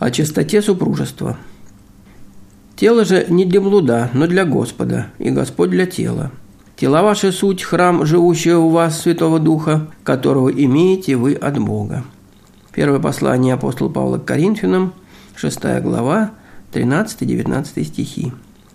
О чистоте супружества. Тело же не для блуда, но для Господа, и Господь для тела. Тела ваши суть, храм, живущего у вас Святого Духа, которого имеете вы от Бога. Первое послание апостола Павла к Коринфянам, 6 глава, 13-19 стихи.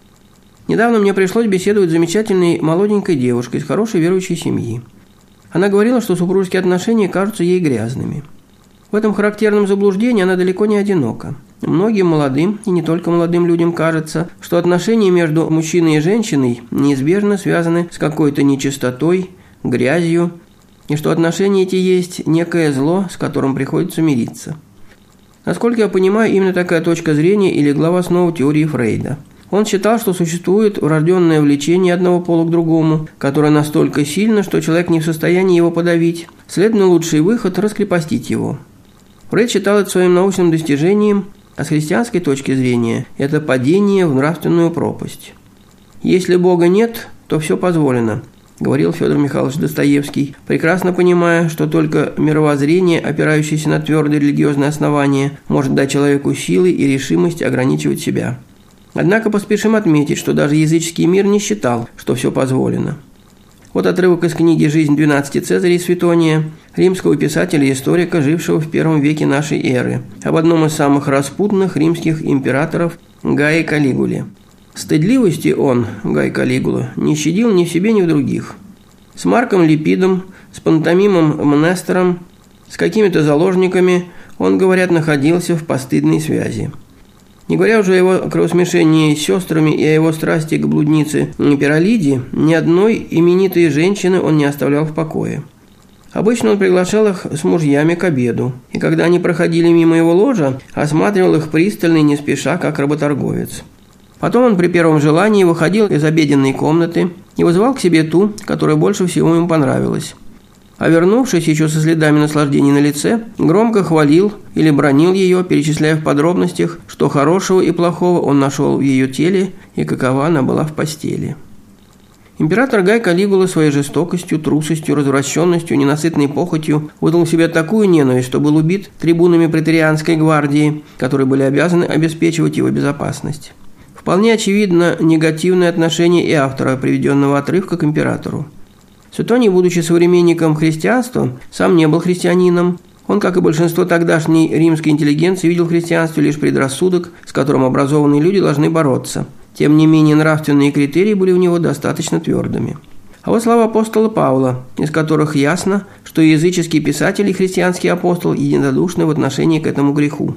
Недавно мне пришлось беседовать с замечательной молоденькой девушкой из хорошей верующей семьи. Она говорила, что супружеские отношения кажутся ей грязными. В этом характерном заблуждении она далеко не одинока. Многим молодым, и не только молодым людям кажется, что отношения между мужчиной и женщиной неизбежно связаны с какой-то нечистотой, грязью, и что отношения эти есть некое зло, с которым приходится мириться. Насколько я понимаю, именно такая точка зрения и легла в основу теории Фрейда. Он считал, что существует врожденное влечение одного пола к другому, которое настолько сильно, что человек не в состоянии его подавить. Следовательно, лучший выход – раскрепостить его. Фрейд считал это своим научным достижением, а с христианской точки зрения – это падение в нравственную пропасть. «Если Бога нет, то все позволено», – говорил Федор Михайлович Достоевский, прекрасно понимая, что только мировоззрение, опирающееся на твердые религиозные основания, может дать человеку силы и решимость ограничивать себя. Однако поспешим отметить, что даже языческий мир не считал, что все позволено. Вот отрывок из книги «Жизнь 12 Цезарей Светония», римского писателя и историка, жившего в первом веке нашей эры, об одном из самых распутных римских императоров Гае Калигуле. Стыдливости он, Гай Калигула, не щадил ни в себе, ни в других. С Марком Липидом, с Пантомимом Мнестором, с какими-то заложниками он, говорят, находился в постыдной связи. Не говоря уже о его кровосмешении с сестрами и о его страсти к блуднице Пиралиде, ни одной именитой женщины он не оставлял в покое. Обычно он приглашал их с мужьями к обеду, и когда они проходили мимо его ложа, осматривал их пристально и не спеша, как работорговец. Потом он при первом желании выходил из обеденной комнаты и вызывал к себе ту, которая больше всего ему понравилась. А вернувшись еще со следами наслаждения на лице, громко хвалил или бранил ее, перечисляя в подробностях, что хорошего и плохого он нашел в ее теле и какова она была в постели. Император Гай Калигула своей жестокостью, трусостью, развращенностью, ненасытной похотью выдал в себе такую ненависть, что был убит трибунами преторианской гвардии, которые были обязаны обеспечивать его безопасность. Вполне очевидно негативное отношение и автора приведенного отрывка к императору. Светоний, будучи современником христианства, сам не был христианином. Он, как и большинство тогдашней римской интеллигенции, видел в христианстве лишь предрассудок, с которым образованные люди должны бороться. Тем не менее, нравственные критерии были у него достаточно твердыми. А вот слова апостола Павла, из которых ясно, что и языческий писатель, и христианский апостол единодушны в отношении к этому греху.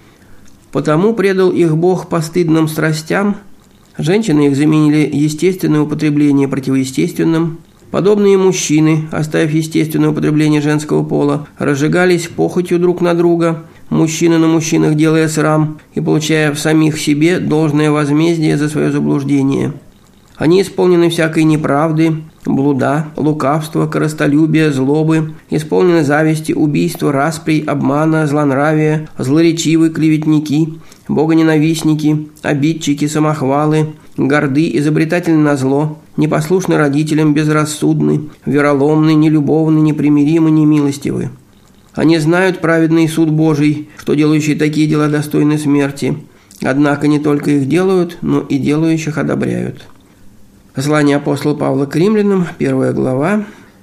«Потому предал их Бог постыдным страстям, женщины их заменили естественное употребление противоестественным, подобные мужчины, оставив естественное употребление женского пола, разжигались похотью друг на друга, мужчины на мужчинах делая срам и получая в самих себе должное возмездие за свое заблуждение. Они исполнены всякой неправды, блуда, лукавства, корыстолюбия, злобы, исполнены зависти, убийства, расприй, обмана, злонравия, злоречивы, клеветники, богоненавистники, обидчики, самохвалы, горды, изобретательны на зло, непослушны родителям, безрассудны, вероломны, нелюбовны, непримиримы, немилостивы. Они знают праведный суд Божий, что делающие такие дела достойны смерти, однако не только их делают, но и делающих одобряют». Послание апостола Павла к римлянам, 1 глава.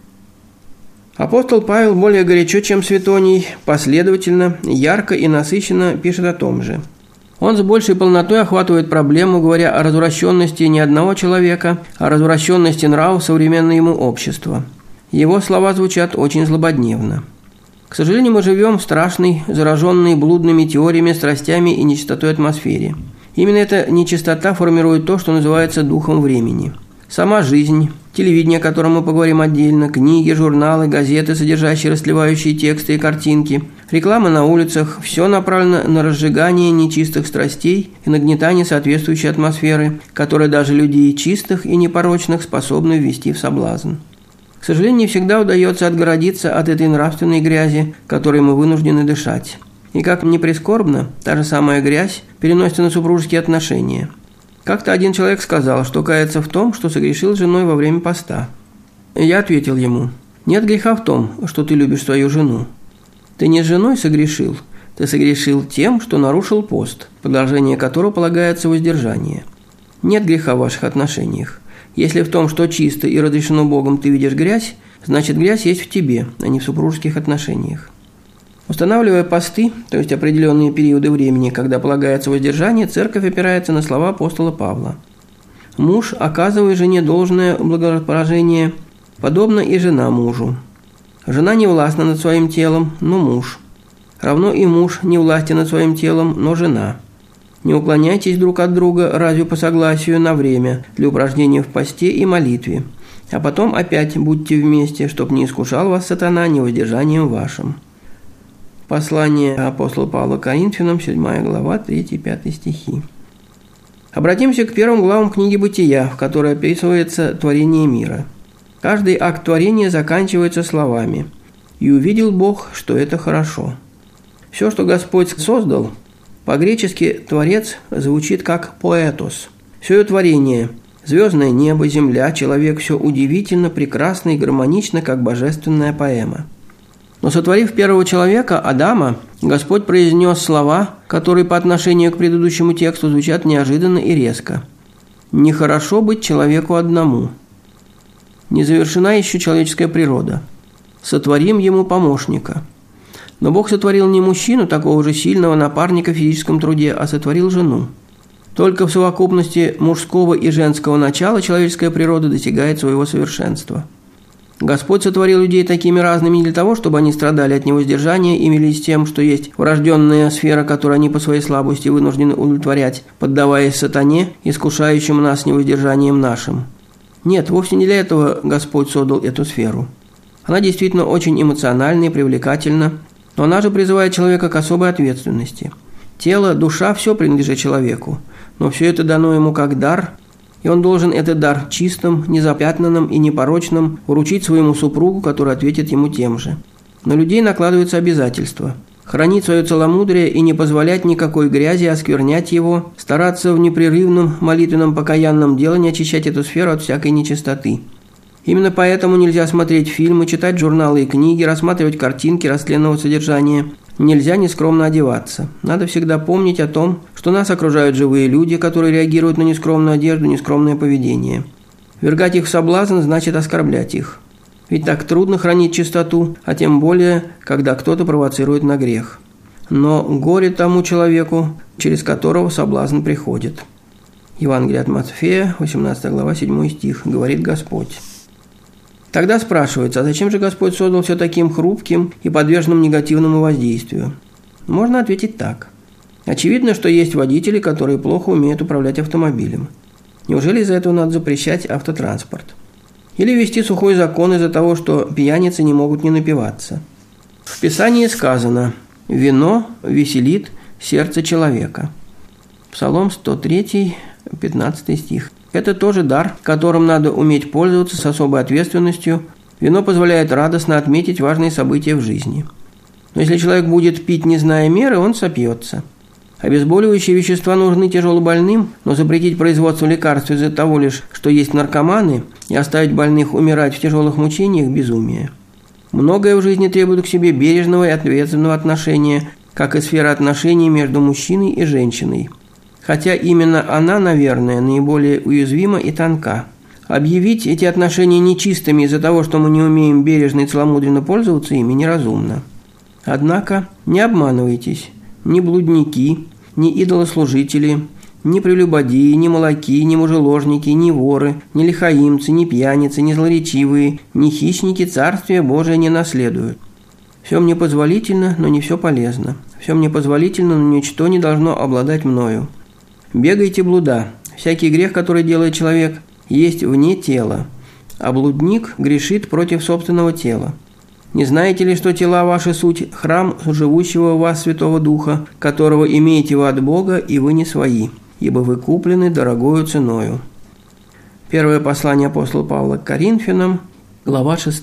Апостол Павел более горячо, чем Светоний, последовательно, ярко и насыщенно пишет о том же. Он с большей полнотой охватывает проблему, говоря о развращенности не одного человека, а развращенности нравов современного ему общества. Его слова звучат очень злободневно. К сожалению, мы живем в страшной, зараженной блудными теориями, страстями и нечистотой атмосфере. Именно эта нечистота формирует то, что называется духом времени. Сама жизнь, телевидение, о котором мы поговорим отдельно, книги, журналы, газеты, содержащие расслевающие тексты и картинки, реклама на улицах – все направлено на разжигание нечистых страстей и нагнетание соответствующей атмосферы, которая даже людей чистых и непорочных способна ввести в соблазн. К сожалению, не всегда удается отгородиться от этой нравственной грязи, которой мы вынуждены дышать. И как ни прискорбно, та же самая грязь переносится на супружеские отношения. Как-то один человек сказал, что кается в том, что согрешил с женой во время поста. Я ответил ему: нет греха в том, что ты любишь свою жену. Ты не с женой согрешил, ты согрешил тем, что нарушил пост, продолжение которого полагается воздержание. Нет греха в ваших отношениях. Если в том, что чисто и разрешено Богом, ты видишь грязь, значит грязь есть в тебе, а не в супружеских отношениях. Устанавливая посты, то есть определенные периоды времени, когда полагается воздержание, церковь опирается на слова апостола Павла. Муж, оказывая жене должное благорасположение, подобно и жена мужу. Жена не властна над своим телом, но муж. Равно и муж не властен над своим телом, но жена. Не уклоняйтесь друг от друга разве по согласию на время для упражнения в посте и молитве, а потом опять будьте вместе, чтоб не искушал вас сатана невоздержанием вашим. Послание апостола Павла к Коринфянам, 7 глава, 3-5 стихи. Обратимся к первым главам книги «Бытия», в которой описывается творение мира. Каждый акт творения заканчивается словами «И увидел Бог, что это хорошо». Все, что Господь создал, по-гречески «творец» звучит как «поэтос». Все творение – звездное небо, земля, человек – все удивительно, прекрасно и гармонично, как божественная поэма. Но сотворив первого человека, Адама, Господь произнес слова, которые по отношению к предыдущему тексту звучат неожиданно и резко. «Нехорошо быть человеку одному». Не завершена еще человеческая природа. Сотворим ему помощника. Но Бог сотворил не мужчину, такого же сильного напарника в физическом труде, а сотворил жену. Только в совокупности мужского и женского начала человеческая природа достигает своего совершенства. Господь сотворил людей такими разными не для того, чтобы они страдали от невоздержания и мирились с тем, что есть врожденная сфера, которую они по своей слабости вынуждены удовлетворять, поддаваясь сатане, искушающему нас невоздержанием нашим. Нет, вовсе не для этого Господь создал эту сферу. Она действительно очень эмоциональна и привлекательна, но она же призывает человека к особой ответственности. Тело, душа – все принадлежит человеку, но все это дано ему как дар, и он должен этот дар чистым, незапятнанным и непорочным вручить своему супругу, который ответит ему тем же. На людей накладываются обязательства – хранить свое целомудрие и не позволять никакой грязи осквернять его, стараться в непрерывном молитвенном покаянном делании очищать эту сферу от всякой нечистоты. Именно поэтому нельзя смотреть фильмы, читать журналы и книги, рассматривать картинки растленного содержания. Нельзя нескромно одеваться. Надо всегда помнить о том, что нас окружают живые люди, которые реагируют на нескромную одежду, нескромное поведение. Ввергать их в соблазн значит оскорблять их. Ведь так трудно хранить чистоту, а тем более, когда кто-то провоцирует на грех. Но горе тому человеку, через которого соблазн приходит. Евангелие от Матфея, 18 глава, 7 стих, говорит Господь. Тогда спрашивается, а зачем же Господь создал все таким хрупким и подверженным негативному воздействию? Можно ответить так. Очевидно, что есть водители, которые плохо умеют управлять автомобилем. Неужели из-за этого надо запрещать автотранспорт? Или ввести сухой закон из-за того, что пьяницы не могут не напиваться? В Писании сказано «Вино веселит сердце человека». Псалом 103, 15 стих. Это тоже дар, которым надо уметь пользоваться с особой ответственностью. Вино позволяет радостно отметить важные события в жизни. Но если человек будет пить, не зная меры, он сопьется. Обезболивающие вещества нужны тяжелобольным, но запретить производство лекарств из-за того лишь, что есть наркоманы, и оставить больных умирать в тяжелых мучениях – безумие. Многое в жизни требует к себе бережного и ответственного отношения, как и сфера отношений между мужчиной и женщиной. Хотя именно она, наверное, наиболее уязвима и тонка. Объявить эти отношения нечистыми из-за того, что мы не умеем бережно и целомудренно пользоваться ими, неразумно. Однако не обманывайтесь. Ни блудники, ни идолослужители, ни прелюбодеи, ни молоки, ни мужеложники, ни воры, ни лихаимцы, ни пьяницы, ни злоречивые, ни хищники Царствие Божие не наследуют. Все мне позволительно, но не все полезно. Все мне позволительно, но ничто не должно обладать мною. Бегайте блуда. Всякий грех, который делает человек, есть вне тела, а блудник грешит против собственного тела. Не знаете ли, что тела ваши суть – храм живущего в вас Святого Духа, которого имеете вы от Бога, и вы не свои, ибо вы куплены дорогою ценою». Первое послание апостола Павла к Коринфянам, глава 6.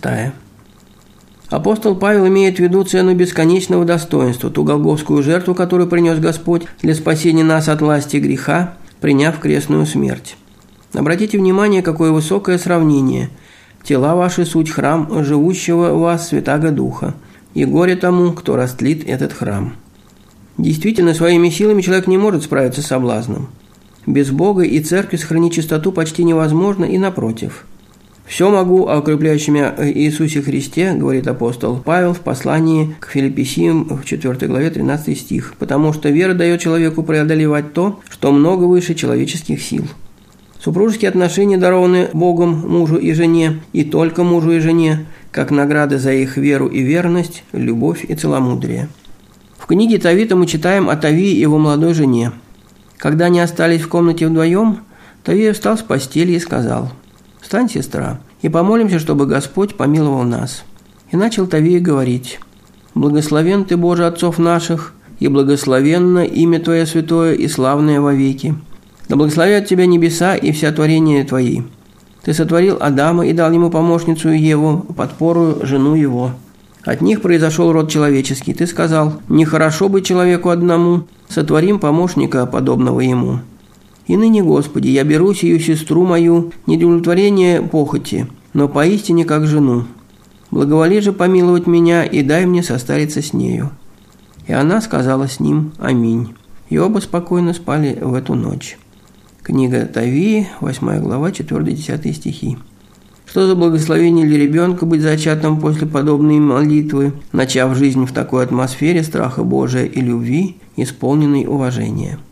Апостол Павел имеет в виду цену бесконечного достоинства, ту голгофскую жертву, которую принес Господь для спасения нас от власти греха, приняв крестную смерть. Обратите внимание, какое высокое сравнение – «Тела ваши – суть храм живущего в вас Святаго Духа, и горе тому, кто растлит этот храм». Действительно, своими силами человек не может справиться с соблазном. Без Бога и церкви сохранить чистоту почти невозможно, и напротив. «Все могу, а укрепляющим меня Иисусе Христе», говорит апостол Павел в послании к Филиппийцам в 4 главе 13 стих, потому что вера дает человеку преодолевать то, что много выше человеческих сил. Супружеские отношения дарованы Богом мужу и жене, и только мужу и жене, как награды за их веру и верность, любовь и целомудрие. В книге Тавита мы читаем о Тавии и его молодой жене. Когда они остались в комнате вдвоем, Тавия встал с постели и сказал: «Встань, сестра, и помолимся, чтобы Господь помиловал нас». И начал Тавия говорить: «Благословен Ты, Боже, отцов наших, и благословенно имя Твое святое и славное вовеки. Да благословят Тебя небеса и вся творение Твои. Ты сотворил Адама и дал ему помощницу Еву, подпору жену его. От них произошел род человеческий. Ты сказал: нехорошо быть человеку одному, сотворим помощника, подобного ему. И ныне, Господи, я беру сию сестру мою не для удовлетворения похоти, но поистине как жену. Благоволи же помиловать меня и дай мне состариться с нею». И она сказала с ним: «Аминь». И оба спокойно спали в эту ночь. Книга Тавии, 8 глава, 4-10 стихи. Что за благословение для ребенка быть зачатым после подобной молитвы, начав жизнь в такой атмосфере страха Божия и любви, исполненной уважения.